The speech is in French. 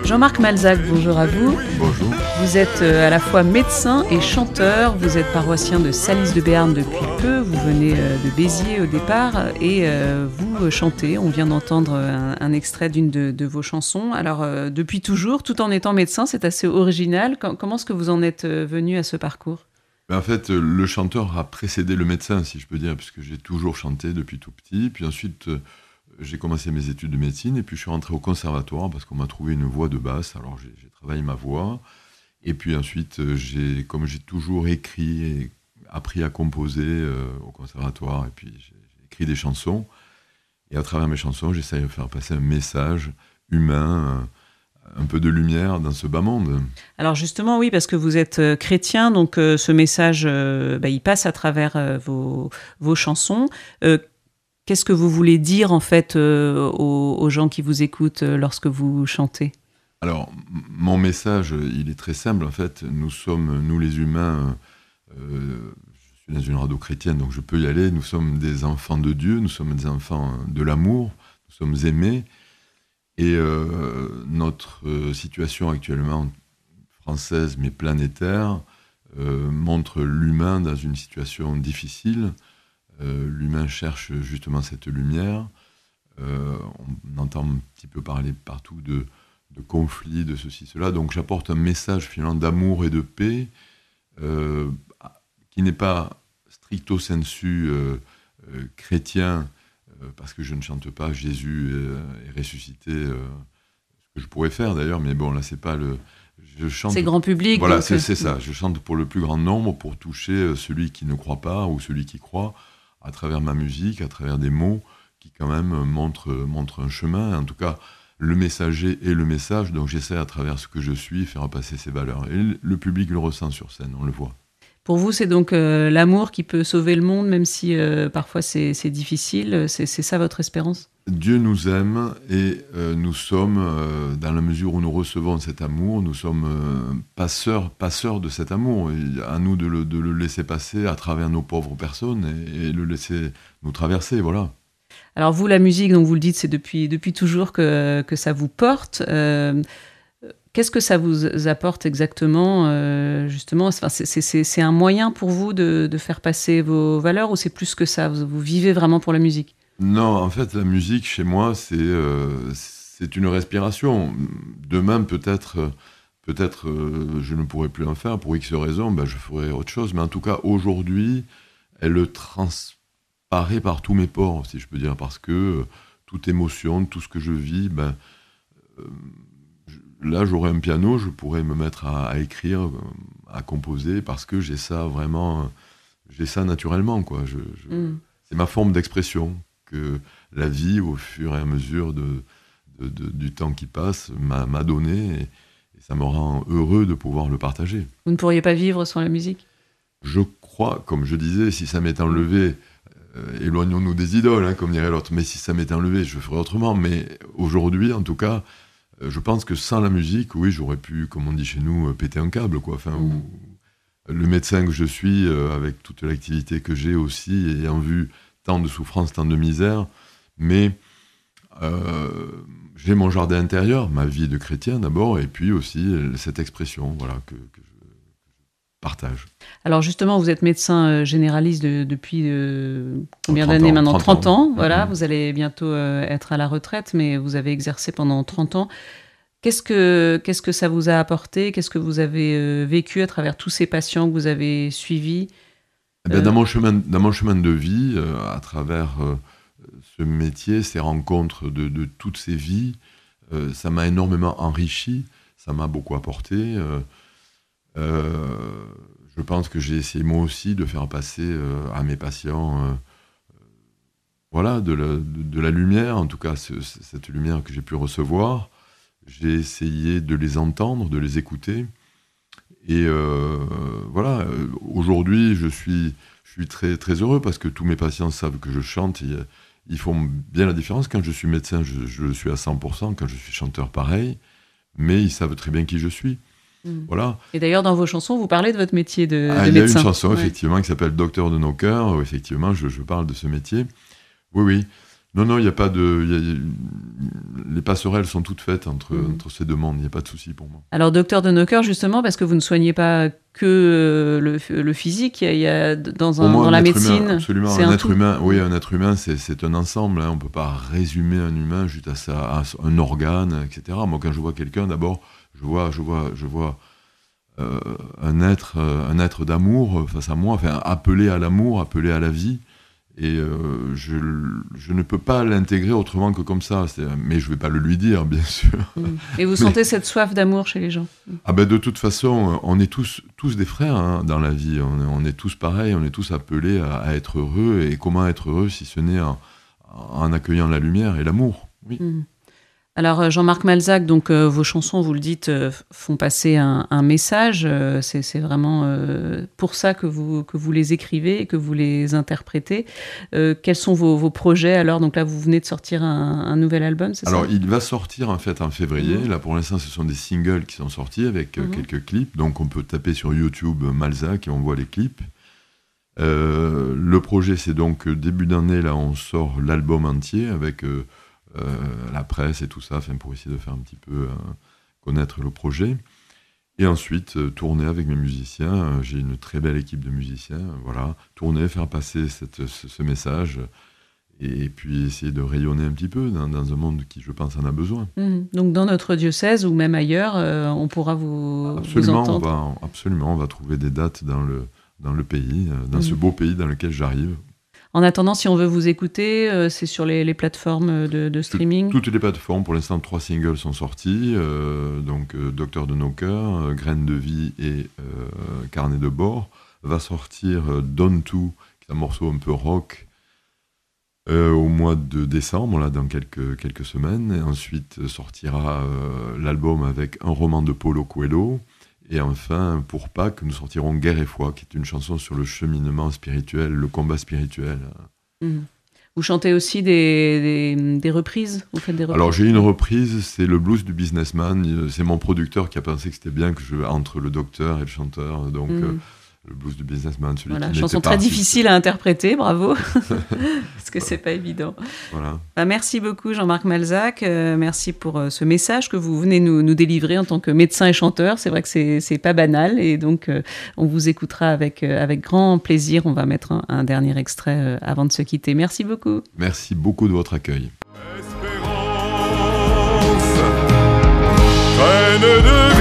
Jean-Marc Malzac, bonjour à vous. Bonjour. Vous êtes à la fois médecin et chanteur, vous êtes paroissien de Salis de Béarn depuis peu, vous venez de Béziers au départ et vous chantez, on vient d'entendre un extrait d'une de vos chansons. Alors depuis toujours, tout en étant médecin, c'est assez original. Comment est-ce que vous en êtes venu à ce parcours ? En fait, le chanteur a précédé le médecin, si je peux dire, puisque j'ai toujours chanté depuis tout petit. Puis ensuite, j'ai commencé mes études de médecine et puis je suis rentré au conservatoire parce qu'on m'a trouvé une voix de basse. Alors j'ai travaillé ma voix. Et puis ensuite, comme j'ai toujours écrit et appris à composer au conservatoire, et puis j'ai écrit des chansons. Et à travers mes chansons, j'essaye de faire passer un message humain, un peu de lumière dans ce bas monde. Alors justement, oui, parce que vous êtes chrétien, donc ce message, il passe à travers vos chansons. Qu'est-ce que vous voulez dire en fait aux gens qui vous écoutent lorsque vous chantez ? Alors, mon message, il est très simple. En fait, nous les humains, je suis dans une radio chrétienne, donc je peux y aller. Nous sommes des enfants de Dieu, nous sommes des enfants de l'amour, nous sommes aimés. Et notre situation actuellement française, mais planétaire, montre l'humain dans une situation difficile. L'humain cherche justement cette lumière. On entend un petit peu parler partout de conflits, de ceci, cela. Donc j'apporte un message finalement d'amour et de paix qui n'est pas stricto sensu chrétien, parce que je ne chante pas Jésus est ressuscité, ce que je pourrais faire d'ailleurs, mais bon, là c'est pas le... Je chante, c'est grand public. Voilà, donc... c'est ça. Je chante pour le plus grand nombre, pour toucher celui qui ne croit pas ou celui qui croit, à travers ma musique, à travers des mots qui quand même montrent un chemin. En tout cas, le messager est le message, donc j'essaie à travers ce que je suis faire passer ces valeurs. Et le public le ressent sur scène, on le voit. Pour vous, c'est donc l'amour qui peut sauver le monde, même si parfois c'est difficile. C'est ça votre espérance ? Dieu nous aime et nous sommes, dans la mesure où nous recevons cet amour, nous sommes passeurs de cet amour. Et à nous de le laisser passer à travers nos pauvres personnes et le laisser nous traverser, voilà. Alors vous, la musique, donc vous le dites, c'est depuis toujours que ça vous porte. Qu'est-ce que ça vous apporte exactement, justement ? Enfin, c'est un moyen pour vous de faire passer vos valeurs, ou c'est plus que ça ? Vous vivez vraiment pour la musique ? Non, en fait, la musique, chez moi, c'est une respiration. Demain, peut-être, je ne pourrai plus en faire. Pour X raisons, je ferai autre chose. Mais en tout cas, aujourd'hui, elle transparaît par tous mes pores, si je peux dire, parce que toute émotion, tout ce que je vis, là, j'aurais un piano, je pourrais me mettre à écrire, à composer, parce que j'ai ça naturellement, quoi. C'est ma forme d'expression que la vie, au fur et à mesure du temps qui passe, m'a donné, et ça me rend heureux de pouvoir le partager. Vous ne pourriez pas vivre sans la musique ? Je crois, comme je disais, si ça m'est enlevé, éloignons-nous des idoles, comme dirait l'autre, mais si ça m'est enlevé, je ferais autrement. Mais aujourd'hui, en tout cas, je pense que sans la musique, oui, j'aurais pu, comme on dit chez nous, péter un câble, quoi. Enfin, le médecin que je suis, avec toute l'activité que j'ai aussi, ayant vu tant de souffrance, tant de misère, mais j'ai mon jardin intérieur, ma vie de chrétien d'abord, et puis aussi cette expression, voilà, que je partage. Alors justement, vous êtes médecin généraliste depuis combien d'années maintenant ? 30 ans, voilà. Vous allez bientôt être à la retraite, mais vous avez exercé pendant 30 ans. Qu'est-ce que ça vous a apporté ? Qu'est-ce que vous avez vécu à travers tous ces patients que vous avez suivis ? Dans mon chemin de vie, à travers ce métier, ces rencontres de toutes ces vies, ça m'a énormément enrichi, ça m'a beaucoup apporté. Je pense que j'ai essayé moi aussi de faire passer à mes patients voilà, de la lumière, en tout cas cette lumière que j'ai pu recevoir. J'ai essayé de les entendre, de les écouter. Et voilà, aujourd'hui, je suis très, très heureux parce que tous mes patients savent que je chante. Ils font bien la différence. Quand je suis médecin, je le suis à 100%. Quand je suis chanteur, pareil. Mais ils savent très bien qui je suis. Voilà. Et d'ailleurs, dans vos chansons, vous parlez de votre métier de médecin. Il y a une chanson, effectivement, qui s'appelle « Docteur de nos cœurs », où effectivement, je parle de ce métier. Oui. Non, il n'y a pas de... les passerelles sont toutes faites entre ces deux mondes, il n'y a pas de souci pour moi. Alors, docteur de Nocker, justement, parce que vous ne soignez pas que le physique, il y a dans la médecine... Humain, absolument, un être humain, oui, un être humain, c'est un ensemble. Hein, on ne peut pas résumer un humain juste à un organe, etc. Moi, quand je vois quelqu'un, d'abord, je vois un être d'amour face à moi, enfin, appelé à l'amour, appelé à la vie. Et je ne peux pas l'intégrer autrement que comme ça. Mais je ne vais pas le lui dire, bien sûr. Et vous sentez cette soif d'amour chez les gens? Ah ben de toute façon, on est tous des frères hein, dans la vie. On est tous pareils, on est tous appelés à être heureux. Et comment être heureux si ce n'est en accueillant la lumière et l'amour? Oui. Alors Jean-Marc Malzac, donc vos chansons, vous le dites, font passer un message. C'est vraiment pour ça que vous les écrivez et que vous les interprétez. Quels sont vos projets alors? Donc là, vous venez de sortir un nouvel album, c'est ça? Alors il va sortir en fait en février. Là pour l'instant, ce sont des singles qui sont sortis avec quelques clips. Donc on peut taper sur YouTube Malzac et on voit les clips. Le projet, c'est donc début d'année, là, on sort l'album entier avec la presse et tout ça, pour essayer de faire un petit peu connaître le projet. Et ensuite, tourner avec mes musiciens. J'ai une très belle équipe de musiciens. Voilà, tourner, faire passer ce message et puis essayer de rayonner un petit peu dans un monde qui, je pense, en a besoin. Donc dans notre diocèse ou même ailleurs, on pourra vous entendre. Absolument, on va trouver des dates dans le pays, dans ce beau pays dans lequel j'arrive. En attendant, si on veut vous écouter, c'est sur les plateformes de streaming? Toutes les plateformes. Pour l'instant, 3 singles sont sortis. Donc, Docteur de Nocker, Graines de vie et Carnet de bord. Va sortir Don To, qui est un morceau un peu rock, au mois de décembre, là, dans quelques semaines. Et ensuite, sortira l'album avec un roman de Paulo Coelho. Et enfin, pour Pâques, nous sortirons Guerre et foi, qui est une chanson sur le cheminement spirituel, le combat spirituel. Vous chantez aussi des reprises? Vous faites des reprises? Alors j'ai une reprise, c'est le blues du businessman. C'est mon producteur qui a pensé que c'était bien que entre le docteur et le chanteur. Donc le blues du businessman, celui qui n'était chanson pas très difficile à interpréter, bravo, parce que c'est pas évident. Voilà. Merci beaucoup Jean-Marc Malzac, merci pour ce message que vous venez nous délivrer en tant que médecin et chanteur. C'est vrai que c'est pas banal et donc on vous écoutera avec grand plaisir. On va mettre un dernier extrait avant de se quitter. Merci beaucoup. Merci beaucoup de votre accueil. Espérance, reine de